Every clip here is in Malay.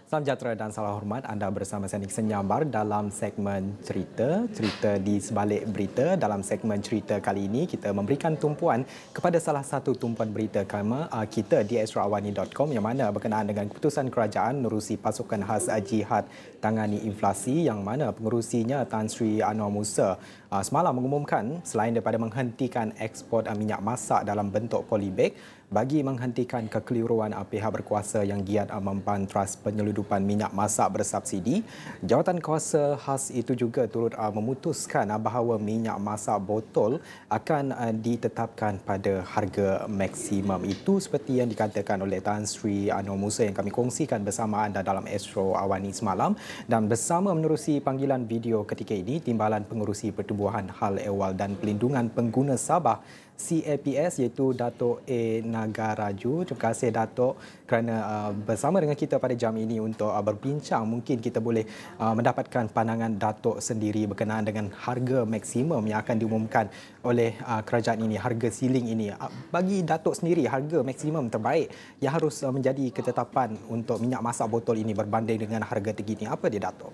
Salam sejahtera dan salam hormat. Anda bersama saya Nixon Nyambar dalam segmen cerita di sebalik berita. Dalam segmen cerita kali ini, kita memberikan tumpuan kepada salah satu tumpuan berita kita di astroawani.com yang mana berkenaan dengan keputusan kerajaan menerusi pasukan khas jihad tangani inflasi yang mana pengerusinya Tan Sri Anwar Musa semalam mengumumkan selain daripada menghentikan ekspor minyak masak dalam bentuk polybag bagi menghentikan kekeliruan pihak berkuasa yang giat membantras penyeludupan minyak masak bersubsidi, jawatan kuasa khas itu juga turut memutuskan bahawa minyak masak botol akan ditetapkan pada harga maksimum. Itu seperti yang dikatakan oleh Tan Sri Anwar Musa yang kami kongsikan bersama anda dalam Astro Awani semalam, dan bersama menerusi panggilan video ketika ini Timbalan Pengerusi Pertubuhan Hal Ehwal dan Pelindungan Pengguna Sabah CAPS iaitu Dato' A. Nagaraju. Terima kasih Dato' kerana bersama dengan kita pada jam ini untuk berbincang. Mungkin kita boleh mendapatkan pandangan Dato' sendiri berkenaan dengan harga maksimum yang akan diumumkan oleh kerajaan ini, harga ceiling ini. Bagi Dato' sendiri, harga maksimum terbaik yang harus menjadi ketetapan untuk minyak masak botol ini berbanding dengan harga terkini, apa dia Dato'?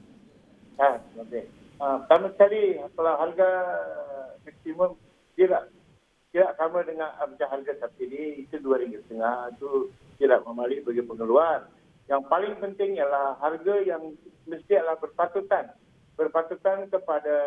Pertama sekali, kalau harga maksimum tidak sama dengan macam harga subsidi, itu RM2.5 itu tidak memalik bagi pengeluar. Yang paling penting ialah harga yang mesti adalah berpatutan kepada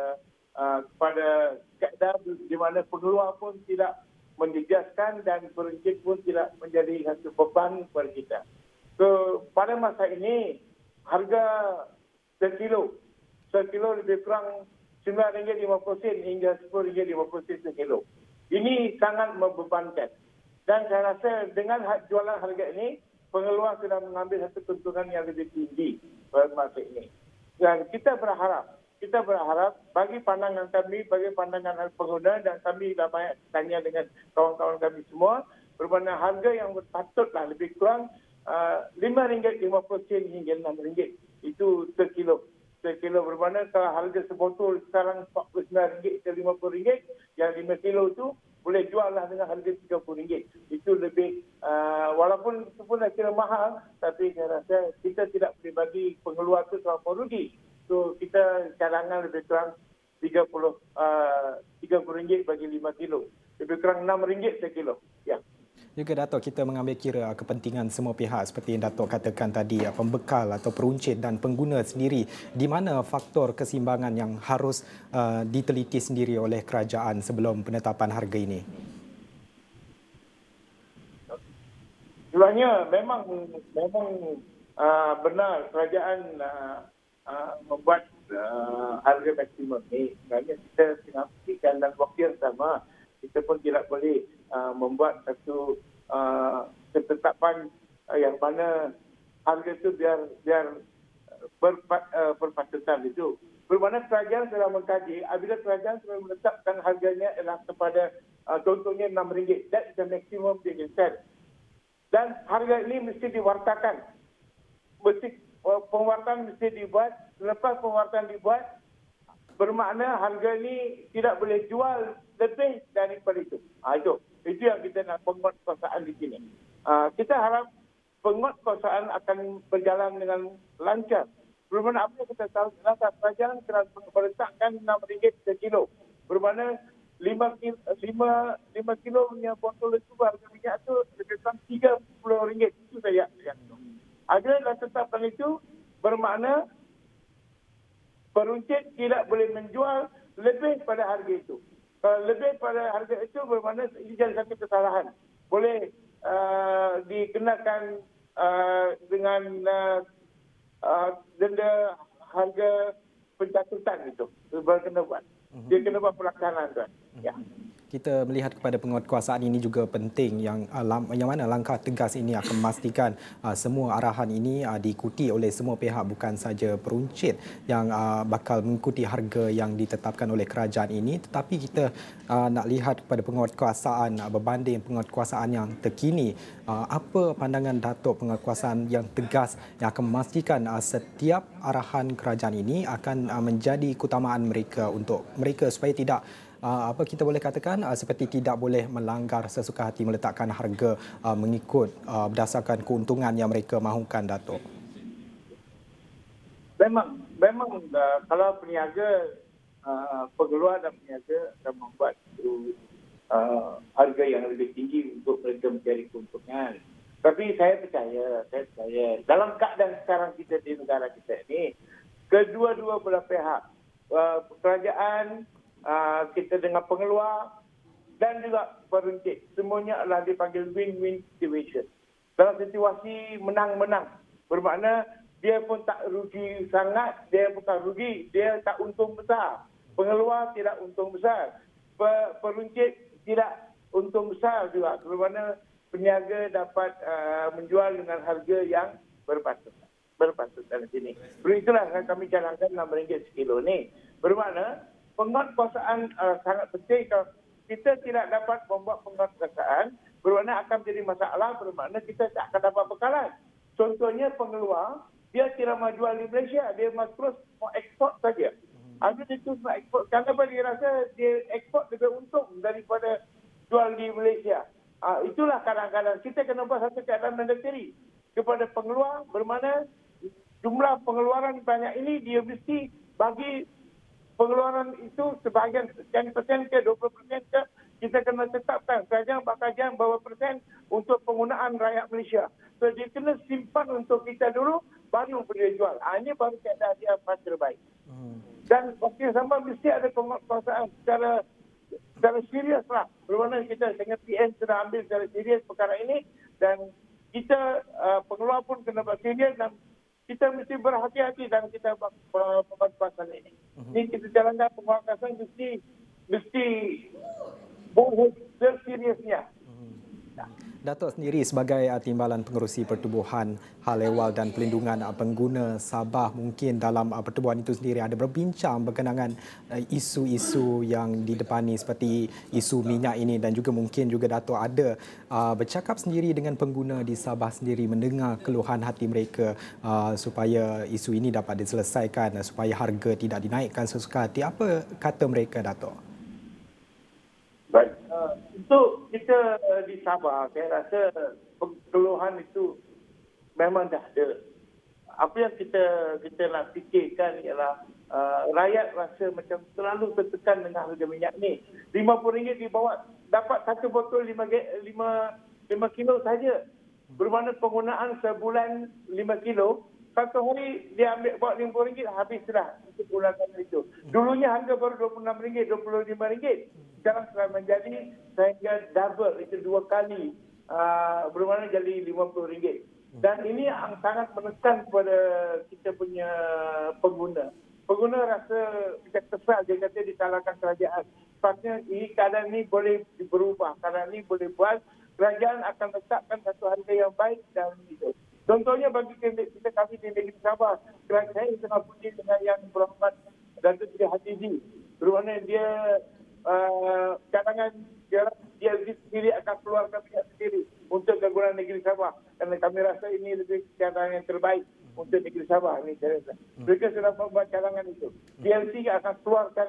kaedah di mana pengeluar pun tidak menjejaskan dan peruncit pun tidak menjadi satu beban kepada kita. So pada masa ini harga sekilo lebih kurang RM9.50 hingga RM10.50 sekilo. Ini sangat membebankan. Dan saya rasa dengan jualan harga ini, pengeluar sudah mengambil satu keuntungan yang lebih tinggi pada masa ini. Dan kita berharap bagi pandangan kami, bagi pandangan pengguna, dan kami dah banyak tanya dengan kawan-kawan kami semua, bermakna harga yang patutlah lebih kurang RM5.50 hingga RM6. Itu sekilo bermakna kalau harga sebotol sekarang RM49 ke RM50, yang 5 kilo tu boleh jual lah dengan harga RM30. Itu lebih, walaupun itu pun dah kira mahal, tapi saya rasa kita tidak boleh bagi pengeluar tu terlalu rugi. So kita cadangan lebih kurang RM30 bagi 5 kilo. Lebih kurang RM6 sekilo. Ya. Juga Dato', kita mengambil kira kepentingan semua pihak seperti yang Dato' katakan tadi, pembekal atau peruncit dan pengguna sendiri. Di mana faktor keseimbangan yang harus diteliti sendiri oleh kerajaan sebelum penetapan harga ini? Sebenarnya memang benar kerajaan membuat harga maksimum ini. Sebenarnya kita tengah fikirkan dan waktu yang sama kita pun tidak boleh membuat satu ketetapan yang mana harga itu biar berpatutan itu. Bermakna kerajaan sudah mengkaji, apabila kerajaan sudah menetapkan harganya adalah kepada contohnya RM6. That is the maximum they can sell. Dan harga ini mesti diwartakan. Pewartaan mesti dibuat. Selepas pewartaan dibuat, bermakna harga ini tidak boleh jual lebih daripada itu. Itu yang kita nak penguatkuasaan di sini. Kita harap penguatkuasaan akan berjalan dengan lancar. Bermakna apa yang kita tahu, kerajaan telah meletakkan RM6 sekilo. Bermakna 5 kilo punya botol itu harga minyak itu lebih kurang RM30. Itu saya tahu. Harga dah tetapkan itu bermakna peruncit tidak boleh menjual lebih pada harga itu. Kalau lebih pada harga itu bermakna ini jadi satu kesalahan. Boleh dikenakan dengan denda harga pencatutan itu. Kena buat. Dia kena buat pelaksanaan tuan. Ya. Kita melihat kepada penguatkuasaan ini juga penting yang mana langkah tegas ini akan memastikan semua arahan ini diikuti oleh semua pihak, bukan saja peruncit yang bakal mengikuti harga yang ditetapkan oleh kerajaan ini, tetapi kita nak lihat kepada penguatkuasaan berbanding penguatkuasaan yang terkini. Apa pandangan Dato' penguatkuasaan yang tegas yang akan memastikan setiap arahan kerajaan ini akan menjadi keutamaan mereka untuk mereka supaya tidak kita boleh katakan seperti tidak boleh melanggar sesuka hati meletakkan harga mengikut berdasarkan keuntungan yang mereka mahukan, Dato'? memang kalau peniaga, pengeluar dan peniaga akan membuat itu, harga yang lebih tinggi untuk mereka mencari keuntungan. Tapi saya percaya dalam keadaan sekarang kita di negara kita ini, kedua-dua belah pihak, kerajaan, kita dengan pengeluar dan juga peruncit, semuanya adalah dipanggil win-win situation. Dalam situasi menang-menang, bermakna dia pun tak rugi sangat, dia bukan rugi, dia tak untung besar. Pengeluar tidak untung besar. Peruncit tidak untung besar juga, bermakna peniaga dapat menjual dengan harga yang berpatut dalam sini. Itulah yang kami cadangkan RM6 sekilo ni. Bermakna penguatkuasaan sangat penting. Kalau kita tidak dapat membuat penguatkuasaan, bermakna akan menjadi masalah, bermakna kita tak akan dapat bekalan. Contohnya pengeluar, dia tidak mahu jual di Malaysia, dia mahu terus mau ekspor saja. Habis itu mau ekspor, kenapa dia rasa dia ekspor lebih untung daripada jual di Malaysia. Itulah kadang-kadang kita kena buat satu keadaan mandatory kepada pengeluar, bermakna jumlah pengeluaran banyak ini dia mesti bagi pengeluaran itu sebahagian 10% ke 20% ke, kita kena tetapkan kerajaan berapa persen untuk penggunaan rakyat Malaysia. So dia kena simpan untuk kita dulu, baru boleh jual. Ini baru keadaan dia paling terbaik. Dan waktu yang sama mesti ada penguatkuasaan secara serius lah. Bermakna kita dengan PN sudah ambil secara serius perkara ini, dan kita pengeluar pun kena buat serius, dan kita mesti berhati-hati dalam kita penguatkuasaan ini. Ini kita jalankan penguatkuasaan mesti buat seriusnya. Datuk sendiri sebagai Timbalan Pengerusi Pertubuhan Hal Ehwal dan Pelindungan Pengguna Sabah, mungkin dalam pertubuhan itu sendiri ada berbincang berkenaan isu-isu yang didepani seperti isu minyak ini, dan juga mungkin juga Datuk ada bercakap sendiri dengan pengguna di Sabah sendiri, mendengar keluhan hati mereka supaya isu ini dapat diselesaikan, supaya harga tidak dinaikkan sesuka hati. Apa kata mereka, Datuk? Baik. Untuk kita di Sabah, saya rasa keluhan itu memang dah ada. Apa yang kita nak fikirkan ialah rakyat rasa macam terlalu tertekan dengan harga minyak ni. RM50 dibawa, dapat satu botol 5 kilo saja. Bermakna penggunaan sebulan 5 kilo, satu hari dia ambil bawa RM50, habis dah untuk gunakan itu. Dulunya harga baru RM26, RM25. Sekarang telah menjadi sehingga double, itu 2 kali. Bermakna jadi RM50. Dan ini yang sangat menekan kepada kita punya pengguna. Pengguna rasa macam kesal, dia kata disalahkan kerajaan. Sepatutnya keadaan ini boleh berubah, keadaan ini boleh buat, kerajaan akan letakkan satu harga yang baik dan itu. Contohnya bagi kita kami di negeri Sabah, kerajaan saya tengah puji dengan yang berhormat Datuk Seri Hatizi. Bermakna dia cadangan dia sendiri akan keluarkan minyak sendiri untuk kegunaan negeri Sabah, kerana kami rasa ini lebih cadangan yang terbaik untuk negeri Sabah. Ini saya rasa mereka sudah membuat cadangan itu. PLC akan keluarkan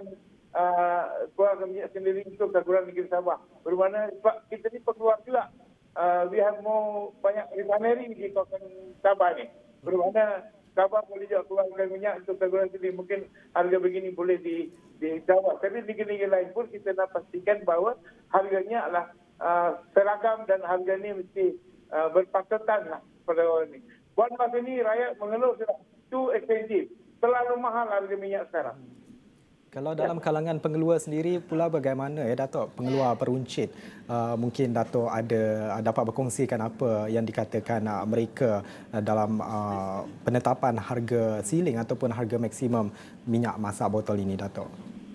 minyak sendiri untuk kegunaan negeri Sabah. Bermakna sebab kita ni pekeluar juga, we have more banyak refinery di kawasan Sabah ni. Bermakna Sabah boleh juga keluarkan minyak untuk kegunaan sendiri. Mungkin harga begini boleh di Sabah. Tapi negeri-negeri lain pun kita nak pastikan bahawa harganya adalah seragam dan harga ni mesti berpatutan lah pada orang ni. Buat masa ni rakyat mengeluh sudah too expensive. Terlalu mahal harga minyak sekarang. Kalau dalam kalangan pengeluar sendiri pula bagaimana Datuk, pengeluar peruncit, mungkin Datuk ada dapat berkongsikan apa yang dikatakan mereka dalam penetapan harga ceiling ataupun harga maksimum minyak masak botol ini, Datuk?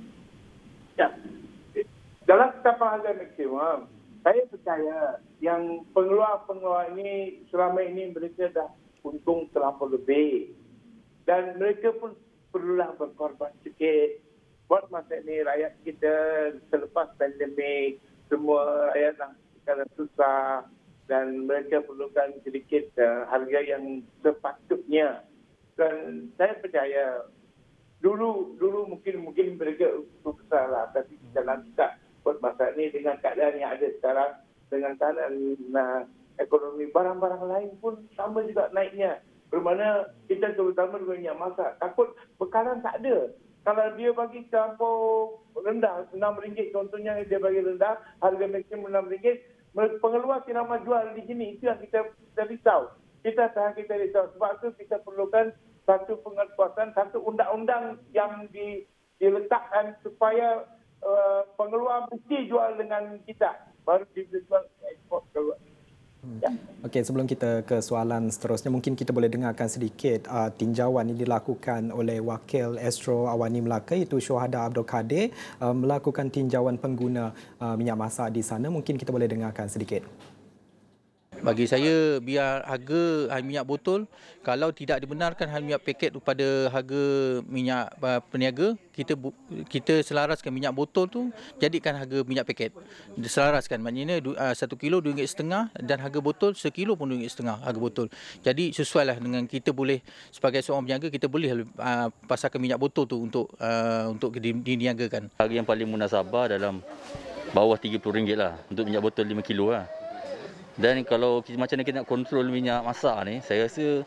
Ya. Dalam penetapan harga maksimum, saya percaya yang pengeluar ini selama ini mereka dah untung terlampau lebih, dan mereka pun perlulah berkorban sikit. Buat masa ini rakyat kita selepas pandemik, semua rakyat sekarang susah, dan mereka perlukan sedikit harga yang sepatutnya. Dan saya percaya dulu mungkin mereka besar lah, tapi dalam kita buat masa ini dengan keadaan yang ada sekarang, dengan keadaan ekonomi, barang-barang lain pun sama juga naiknya. Bermakna kita terutama dengan minyak masak. Takut bekalan tak ada. Kalau dia bagi terlampau rendah, RM6 contohnya dia bagi rendah, harga maksimum RM6, pengeluar tidak mahu jual di sini. Itu yang kita risau. Kita risau. Sebab itu kita perlukan satu penguatkuasaan, satu undang-undang yang diletakkan supaya pengeluar mesti jual dengan kita. Baru dijual ekspor keluar. Ya. Okey, sebelum kita ke soalan seterusnya, mungkin kita boleh dengarkan sedikit tinjauan yang dilakukan oleh Wakil Astro Awani Melaka, iaitu Syuhada Abdul Kadir, melakukan tinjauan pengguna minyak masak di sana. Mungkin kita boleh dengarkan sedikit. Bagi saya, biar harga minyak botol, kalau tidak dibenarkan harga minyak paket kepada harga minyak peniaga, kita selaraskan minyak botol tu, jadikan harga minyak paket. Selaraskan, maknanya 1 kilo RM2.5 dan harga botol 1 kilo pun RM2.5 harga botol. Jadi sesuailah dengan kita boleh, sebagai seorang peniaga, kita boleh pasarkan minyak botol tu untuk diniagakan. Harga yang paling munasabah dalam bawah RM30 lah untuk minyak botol 5 kilo lah. Dan kalau macam mana kita nak kontrol minyak masak ni, saya rasa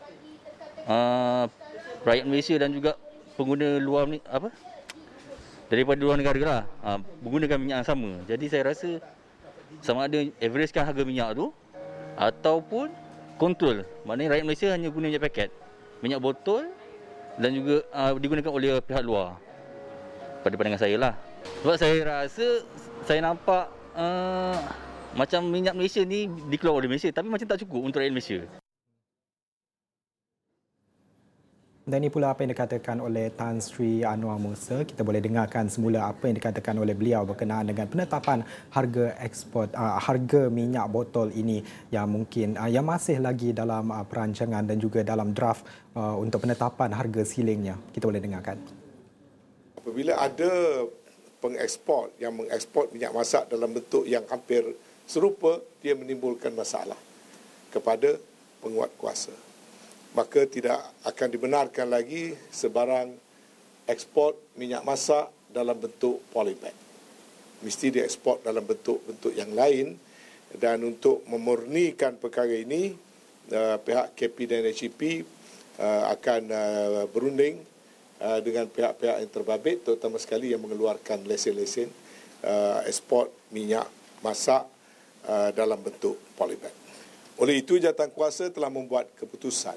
rakyat Malaysia dan juga pengguna luar ni daripada luar negara lah menggunakan minyak yang sama. Jadi saya rasa sama ada averagekan harga minyak tu ataupun kontrol. Maknanya rakyat Malaysia hanya guna minyak paket, minyak botol dan juga digunakan oleh pihak luar. Pada pandangan saya lah. Sebab saya rasa saya nampak macam minyak Malaysia ni dikeluar oleh Malaysia tapi macam tak cukup untuk rakyat Malaysia. Dan ini pula apa yang dikatakan oleh Tan Sri Anwar Musa. Kita boleh dengarkan semula apa yang dikatakan oleh beliau berkenaan dengan penetapan harga ekspor, harga minyak botol ini yang mungkin yang masih lagi dalam perancangan dan juga dalam draft untuk penetapan harga silingnya. Kita boleh dengarkan. Apabila ada pengekspor yang mengekspor minyak masak dalam bentuk yang hampir serupa, dia menimbulkan masalah kepada penguat kuasa. Maka tidak akan dibenarkan lagi sebarang ekspor minyak masak dalam bentuk polybag. Mesti diekspor dalam bentuk-bentuk yang lain. Dan untuk memurnikan perkara ini, pihak KP dan HEP akan berunding dengan pihak-pihak yang terbabit, terutama sekali yang mengeluarkan lesen-lesen ekspor minyak masak dalam bentuk polybag. Oleh itu, Jawatankuasa telah membuat keputusan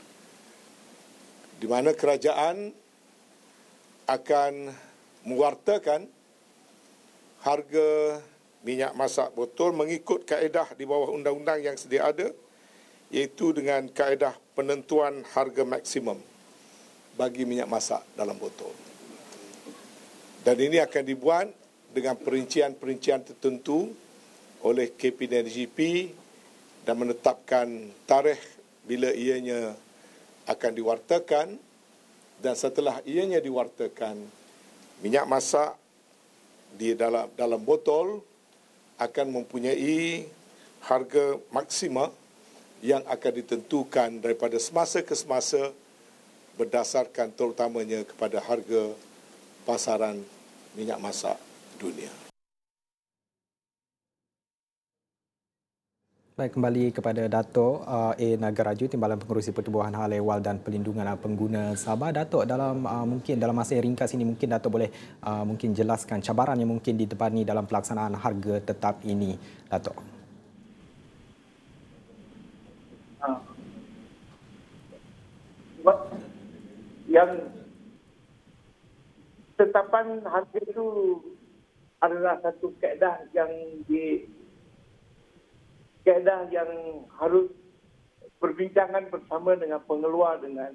di mana kerajaan akan mewartakan harga minyak masak botol mengikut kaedah di bawah undang-undang yang sedia ada, iaitu dengan kaedah penentuan harga maksimum bagi minyak masak dalam botol. Dan ini akan dibuat dengan perincian-perincian tertentu oleh KP dan GP dan menetapkan tarikh bila ianya akan diwartakan, dan setelah ianya diwartakan, minyak masak di dalam botol akan mempunyai harga maksima yang akan ditentukan daripada semasa ke semasa berdasarkan terutamanya kepada harga pasaran minyak masak dunia. Baik, kembali kepada Dato' A. Nagaraju, Timbalan Pengerusi Pertubuhan Hal Ehwal dan Perlindungan Pengguna Sabah. Dato', mungkin dalam masa yang ringkas ini, mungkin Dato' boleh mungkin jelaskan cabaran yang mungkin ditepani dalam pelaksanaan harga tetap ini, Dato'. Yang tetapan harga itu adalah satu kaedah yang harus perbincangan bersama dengan pengeluar, dengan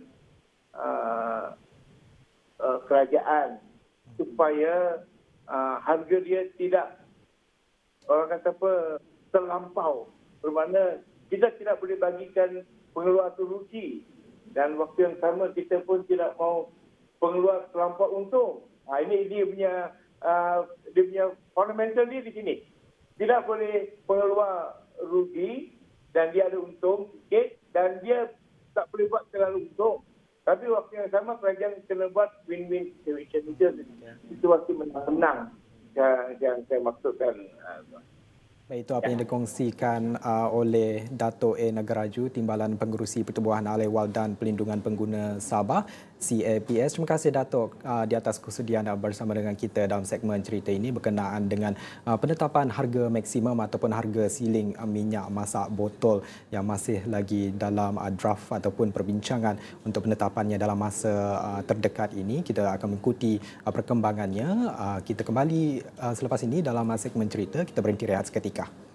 kerajaan, supaya harga dia tidak, orang kata apa, terlampau. Bermakna kita tidak boleh bagikan pengeluar itu rugi, dan waktu yang sama kita pun tidak mahu pengeluar terlampau untung. Ini dia punya fundamental dia di sini. Tidak boleh pengeluar rugi dan dia ada untung sikit, dan dia tak boleh buat terlalu untung. Tapi waktu yang sama kerajaan kena buat win-win situation. Itu waktu menang yang saya maksudkan. Baik, itu apa yang dikongsikan oleh Dato' A. Nagaraju, Timbalan Pengerusi Pertubuhan Ahli-Ehwal dan Pelindungan Pengguna Sabah, CAPS. Terima kasih Dato' di atas kesudian bersama dengan kita dalam segmen cerita ini berkenaan dengan penetapan harga maksimum ataupun harga siling minyak masak botol yang masih lagi dalam draft ataupun perbincangan untuk penetapannya dalam masa terdekat ini. Kita akan mengikuti perkembangannya. Kita kembali selepas ini dalam segmen cerita. Kita berhenti rehat seketika.